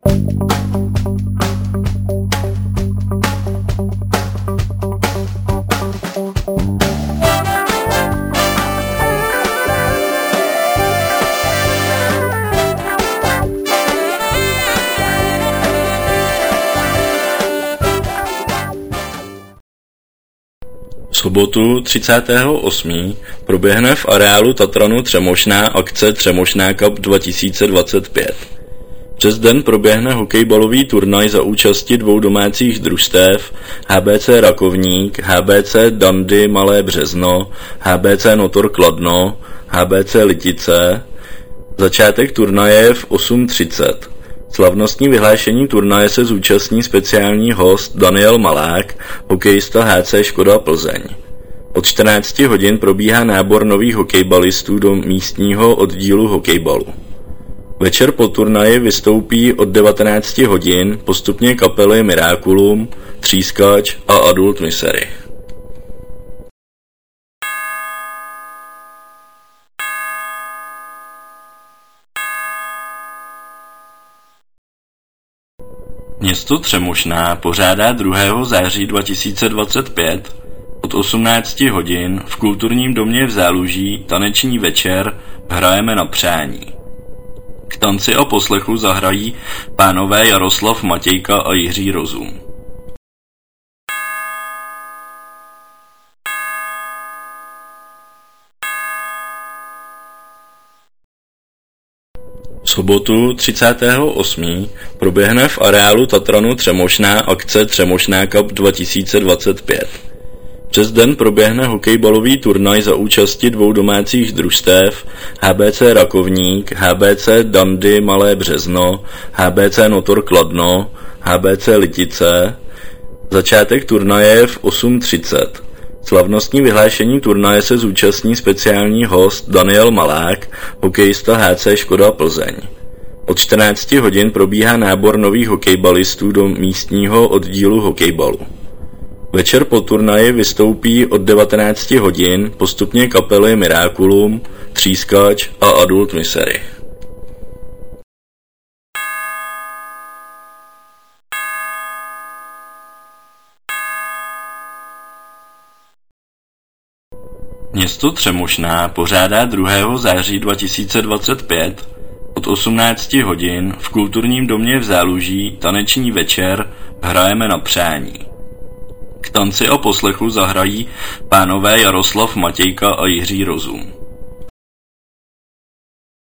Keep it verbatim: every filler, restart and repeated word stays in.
V sobotu třicátého osmého proběhne v areálu Tatranu Třemošná akce Třemošná Cup dva tisíce dvacet pět. Přes den proběhne hokejbalový turnaj za účasti dvou domácích družstev H B C Rakovník, H B C Dandy Malé Březno, H B C Notor Kladno, H B C Litice. Začátek turnaje je v osm třicet. Slavnostní vyhlášení turnaje se zúčastní speciální host Daniel Malák, hokejista H C Škoda Plzeň. Od čtrnácti hodin probíhá nábor nových hokejbalistů do místního oddílu hokejbalu. Večer po turnaji vystoupí od devatenácti hodin postupně kapely Miraculum, Třískač a Adult Misery. Město Třemošná pořádá druhého září dva tisíce dvacet pět od osmnácti hodin v kulturním domě v Záluží taneční večer Hrajeme na přání. K tanci a poslechu zahrají pánové Jaroslav Matějka a Jiří Rozum. V sobotu třicátého osmého proběhne v areálu Tatranu Třemošná akce Třemošná Cup dva tisíce dvacet pět. Přes den proběhne hokejbalový turnaj za účasti dvou domácích družstev H B C Rakovník, H B C Dandy Malé Březno, H B C Notor Kladno, H B C Litice. Začátek turnaje je v osm třicet. Slavnostní vyhlášení turnaje se zúčastní speciální host Daniel Malák, hokejista H C Škoda Plzeň. Od čtrnácti hodin probíhá nábor nových hokejbalistů do místního oddílu hokejbalu. Večer po turnaji vystoupí od devatenácti hodin postupně kapely Miraculum, Třískač a Adult Misery. Město Třemošná pořádá druhého září dva tisíce dvacet pět od osmnácti hodin v kulturním domě v Záluží taneční večer Hrajeme na přání. K tanci a poslechu zahrají pánové Jaroslav Matějka a Jiří Rozum.